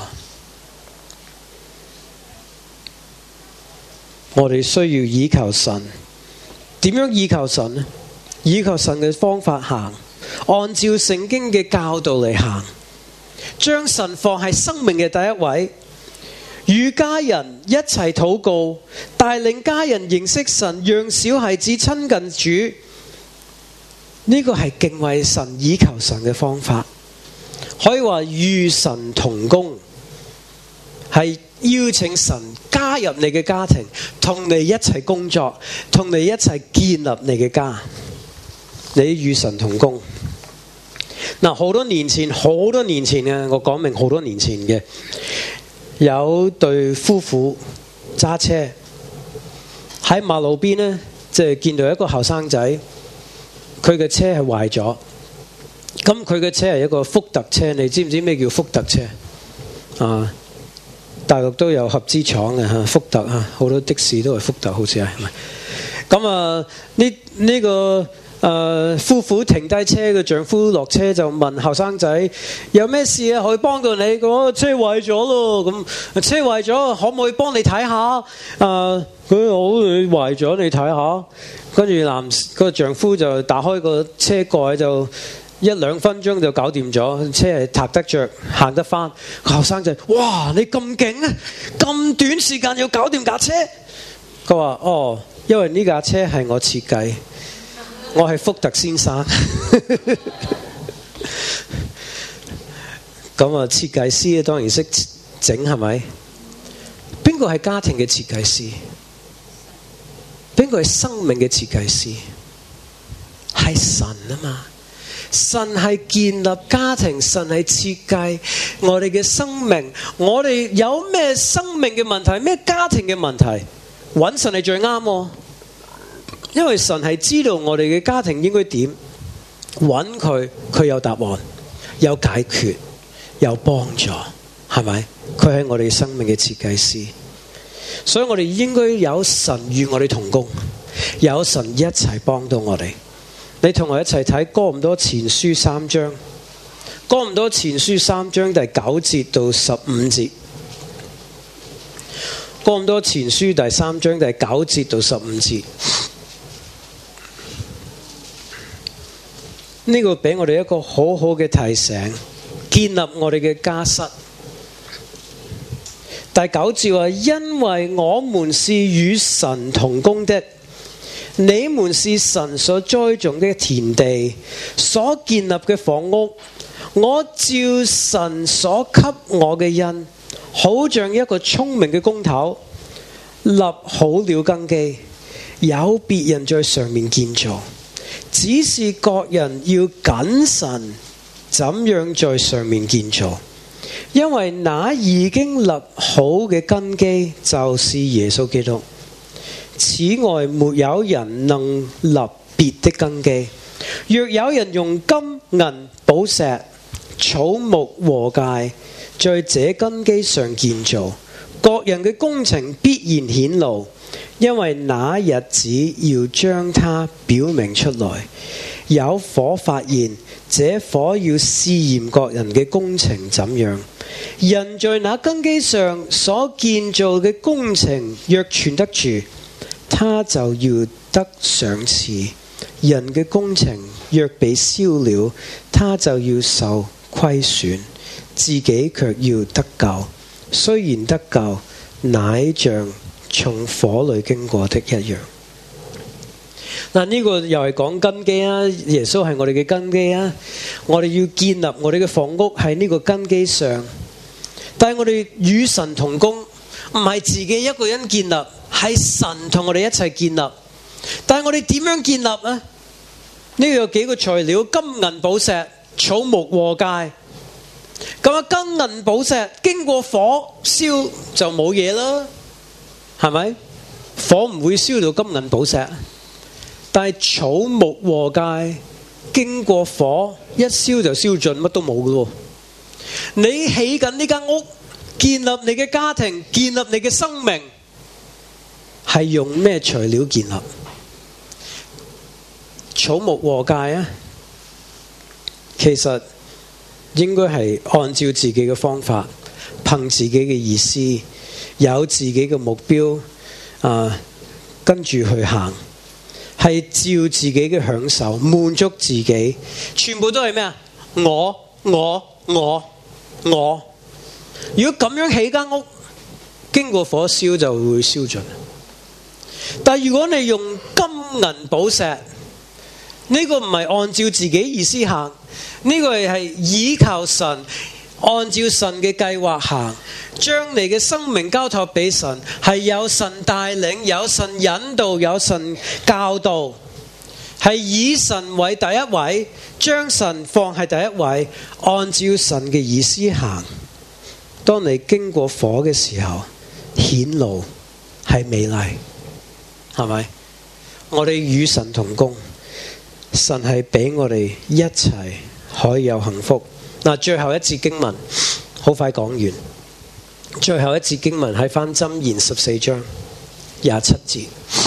我哋需要倚靠神，點樣倚靠神呢？倚靠神嘅方法行，按照聖經嘅教導嚟行，將神放喺生命嘅第一位，與家人一齊禱告，帶領家人認識神，讓小孩子親近主。呢個係敬畏神、倚靠神嘅方法，可以話與神同工，係邀請神加入你嘅家庭，同你一齊工作，同你一齊建立你嘅家。你與神同工。嗱，好多年前嘅，我講明好多年前嘅，有對夫婦揸車喺馬路邊呢，即係見到一個後生仔，佢嘅車係壞咗。咁佢嘅車係一個福特車，你知唔知咩叫福特車啊？大陸都有合資廠嘅嚇，福特啊，好多的士都係福特，好似係咪？咁啊，呢個夫婦停低車嘅丈夫落車就問後生仔有咩事啊？可以幫到你？個車壞咗咯，咁車壞咗，可唔可以幫你睇下？佢好壞咗，你睇下。跟住個丈夫就打開個車蓋，就1-2分鐘就搞掂咗，車係踏得着，行得翻。後生仔，哇！你咁勁啊！咁短時間要搞掂架車？佢話：哦，因為呢架車係我設計。我係福特先生，咁啊設計師當然識整，係咪？邊個係家庭嘅設計師？邊個係生命嘅設計師？係神啊嘛！神係建立家庭，神係設計我哋嘅生命。我哋有咩生命嘅問題，咩家庭嘅問題，揾神係最啱喎。因為神係知道我哋嘅家庭應該點，揾佢，佢有答案，有解決，有幫助，係咪？佢係我哋生命嘅設計師，所以我哋應該有神與我哋同工，有神一齊幫到我哋。你同我一齊睇哥林多前書3章，哥林多前書3章第9節到15節，哥林多前書第3章第9節到15節。呢個俾我哋一個好好嘅提醒，建立我哋嘅家室。第9節話：因為我們是與神同工的，你們是神所栽種的田地，所建立嘅房屋。我照神所給我嘅恩，好像一個聰明嘅工頭，立好了根基，有別人在上面建造。只是各人要謹慎，怎樣在上面建造，因為那已經立好嘅根基就是耶穌基督。此外，沒有人能立別的根基。若有人用金銀寶石、草木禾秸在這根基上建造，各人嘅工程必然顯露，因為那日子要將它表明出來。有火發現，這火要試驗各人嘅工程怎樣。人在那根基上所建造嘅工程若存得住，他就要得賞賜；人嘅工程若被燒了，他就要受虧損，自己卻要得救。雖然得救，乃像從火裏經過的一樣。嗱，呢個又係講根基啊！耶穌係我哋嘅根基啊！我哋要建立我哋嘅房屋喺呢個根基上。但係我哋與神同工，唔係自己一個人建立，係神同我哋一齊建立。但係我哋點樣建立啊？呢個有幾個材料：金銀寶石、草木禾秸。咁啊，金銀寶石經過火燒就冇嘢啦，係咪？火唔會燒到金銀寶石。但係草木禾秸經過火一燒就燒盡，乜都冇㗎喎。你起緊呢間屋，建立你嘅家庭，建立你嘅生命，係用咩材料建立？草木禾秸啊，其實應該係按照自己嘅方法，憑自己嘅意思，有自己嘅目標跟住去行。係照自己嘅享受滿足自己，全部都係咩啊？我。如果咁樣起間屋，經過火燒就會燒盡。但係如果你用金銀寶石，呢個唔係按照自己意思行，呢個係倚靠神，按照神嘅計劃行，將你嘅生命交託俾神，係有神帶領，有神引導，有神教導，係以神為第一位，將神放喺第一位，按照神嘅意思行。當你經過火嘅時候，顯露係美麗，係咪？我哋與神同工，神係俾我哋一齊可以有幸福。嗱，最後一節經文好快講完。最後一節經文喺翻箴言14章27節，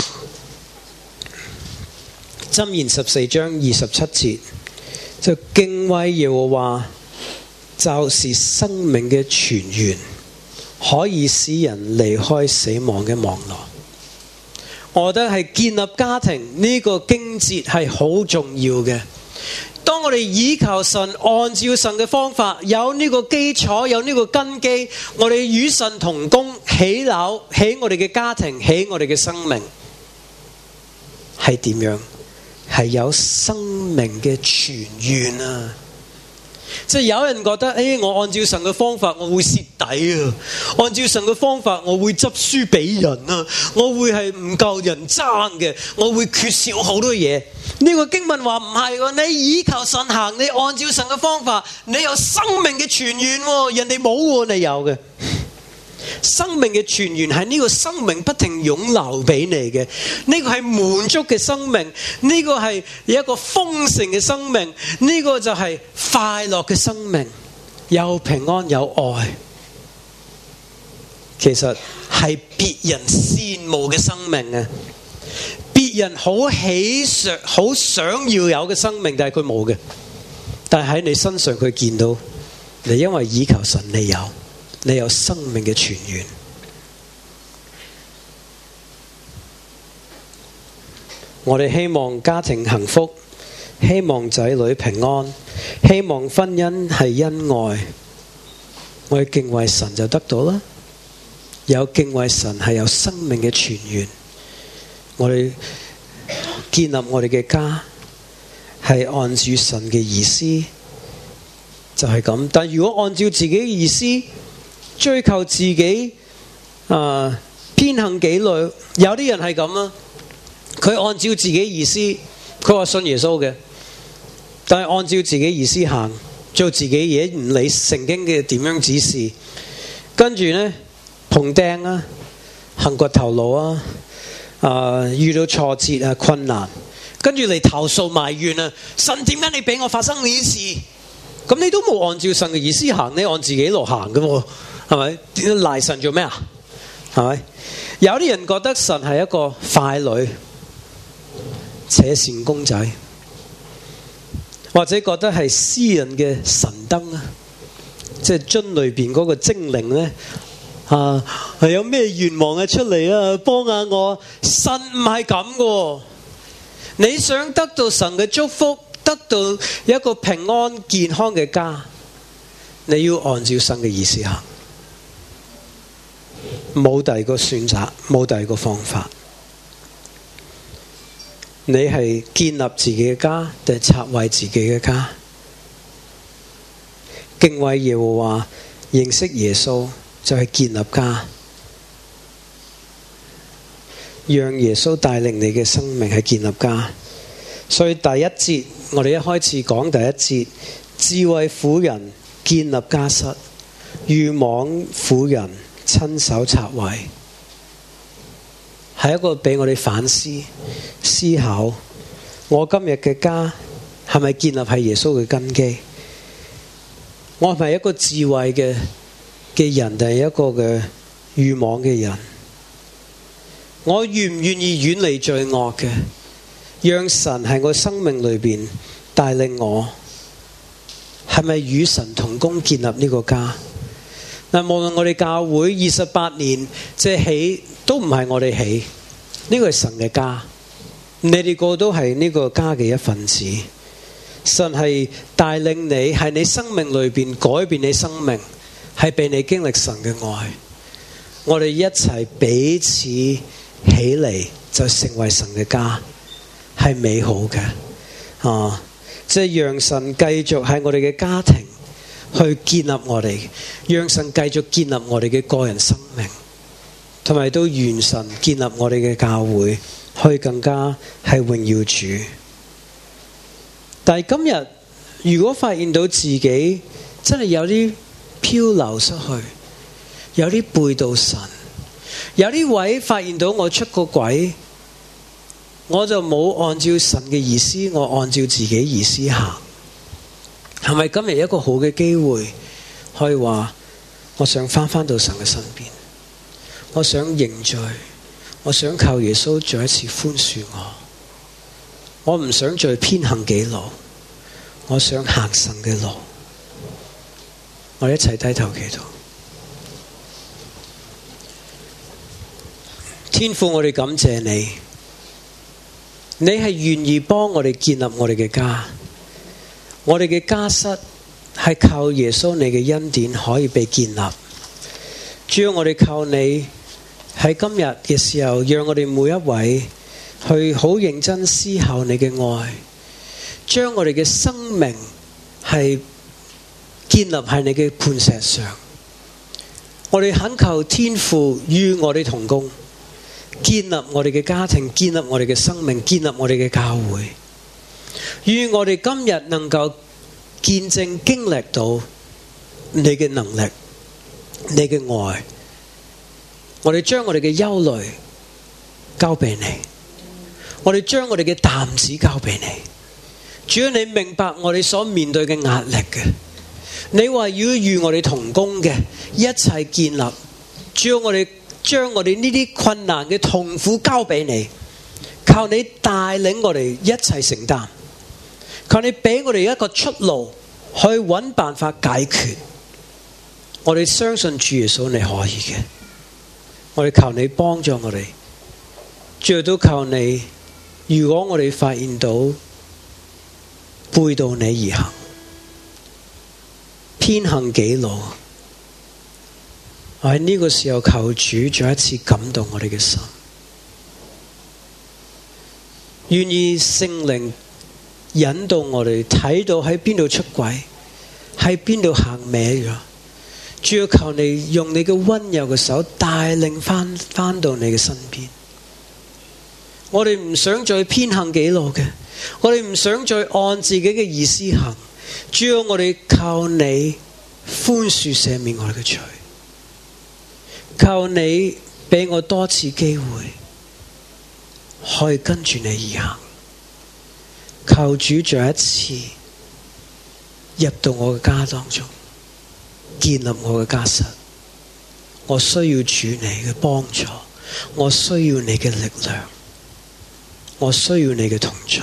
箴言14章27節，就敬畏耶和華就是生命嘅泉源，可以使人離開死亡嘅網絡。我覺得係建立家庭呢個經節係好重要嘅。當我哋倚靠神，按照神嘅方法，有呢個基礎，有呢個根基，我哋與神同工，起樓，起我哋嘅家庭，起我哋嘅生命，係點樣？係有生命嘅泉源啊！即係有人覺得，我按照神嘅方法，我會蝕底啊！按照神嘅方法，我會執輸俾人啊！我會係唔夠人爭嘅，我會缺少好多嘢。呢個經文話唔係喎，你倚靠神行，你按照神嘅方法，你有生命嘅泉源喎，人哋冇喎，你有嘅。生命嘅泉源係呢個生命不停湧流俾你嘅，呢個係滿足嘅生命，呢個係一個豐盛嘅生命，呢個就係快樂嘅生命，有平安有愛。其實係別人羨慕嘅生命啊，別人好想要有嘅生命，但係佢冇嘅，但係喺你身上佢見到你，因為倚靠神，你有生命嘅泉源。我哋希望家庭幸福，希望仔女平安，希望婚姻係恩愛。我哋敬畏神就得到啦。有敬畏神係有生命嘅泉源。我哋建立我哋嘅家係按住神嘅意思，就係咁。但如果按照自己嘅意思，追求自己偏行己路，有啲人係咁啊，佢按照自己意思，佢話信耶穌嘅，但係按照自己意思行，做自己嘢，唔理聖經嘅點樣指示，跟住呢碰釘啊，行過頭路啊，遇到挫折啊困難，跟住嚟投訴埋怨啊，神點解你俾我發生呢啲事？ 咁你都冇按照神嘅意思行，你按自己路行嘅喎，係咪？賴神做咩啊？係咪？有啲人覺得神係一個傀儡、扯線公仔，或者覺得係私人嘅神燈啊，即係樽裏邊嗰個精靈咧係有咩願望嘅出嚟啊？幫下我。神唔係咁嘅，你想得到神嘅祝福，得到一個平安健康嘅家，你要按照神嘅意思行，冇第二個選擇，冇第二個方法。你係建立自己嘅家，定係拆毀自己嘅家？敬畏耶和華，認識耶穌，就係建立家。讓耶穌帶領你嘅生命係建立家。所以第一節，我哋一開始講第一節，智慧婦人建立家室，愚妄婦人親手拆毀，係一個俾我哋反思思考，我今日嘅家係咪建立喺耶穌嘅根基？我係咪一個智慧嘅人，定係一個嘅愚妄嘅人？我願唔願意遠離罪惡嘅，讓神喺我生命裏邊帶領我？係咪與神同工建立呢個家？嗱，無論我哋教會28年即係起，都唔係我哋起，呢個係神嘅家，你哋個都係呢個家嘅一份子。神係帶領你，係你生命裏邊改變你生命，係俾你經歷神嘅愛。我哋一齊彼此起嚟，就成為神嘅家，係美好嘅。即係讓神繼續喺我哋嘅家庭去建立我哋，讓神繼續建立我哋嘅個人生命，同埋都願神建立我哋嘅教會，去更加係榮耀主。但係今日如果發現到自己真係有啲漂流失去，有啲背道神，有啲位發現到我出個軌，我就冇按照神嘅意思，我按照自己意思行，係咪今日一個好嘅機會可以話我想翻到神嘅身邊，我想認罪，我想靠耶穌再一次寬恕我唔想再偏行己路，我想行神嘅路。我哋一齊低頭祈禱。天父，我哋感謝你，你係願意幫我哋建立我哋嘅家，我哋嘅家室係靠耶穌你嘅恩典可以被建立。主要我哋靠你喺今日嘅時候，讓我哋每一位去好認真思考你嘅愛，將我哋嘅生命係建立喺你嘅磐石上。我哋懇求天父與我哋同工，建立我哋嘅家庭，建立我哋嘅生命，建立我哋嘅教會，與我哋今日能夠見證經歷到你嘅能力，你嘅愛。我哋將我哋嘅憂慮交俾你，我哋將我哋嘅擔子交俾你。主要你明白我哋所面對嘅壓力嘅，你話要與我哋同工嘅一切建立。主要我哋將我哋呢啲困難嘅痛苦交俾你，靠你帶領我哋一齊承擔，靠你俾我哋一個出路去揾辦法解決。我哋相信主耶穌你可以嘅，我哋求你幫助我哋，最後都靠你。如果我哋發現到背道你而行，偏行己路，我喺呢個時候求主再一次感動我哋嘅心，願意聖靈引導我哋睇到喺邊度出軌，喺邊度行歪咗。主要求你用你嘅溫柔嘅手帶領翻到你嘅身邊。我哋唔想再偏行己路嘅，我哋唔想再按自己嘅意思行。主要我哋靠你寬恕赦免我哋嘅罪，靠你俾我多次機會可以跟住你而行。求主再一次入到我嘅家當中，建立我嘅家室。我需要主你嘅幫助，我需要你嘅力量，我需要你嘅同在。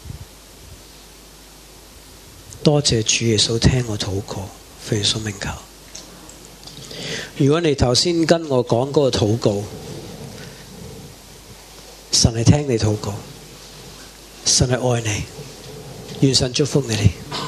多謝主耶穌聽我禱告，奉耶穌名求。如果你頭先跟我講嗰個禱告，神係聽你禱告，神係愛你，願神祝福你哋。